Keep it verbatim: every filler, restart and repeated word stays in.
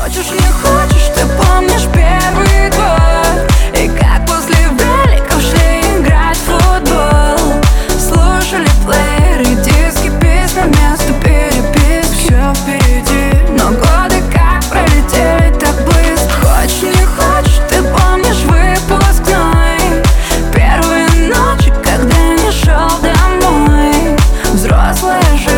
Хочешь, не хочешь, ты помнишь первый год, и как после великов шли играть в футбол. Слушали плееры, диски, письма вместо переписки. Все впереди, но годы как пролетели так быстро. Хочешь, не хочешь, ты помнишь выпускной, первые ночи, когда не шел домой. Взрослая жизнь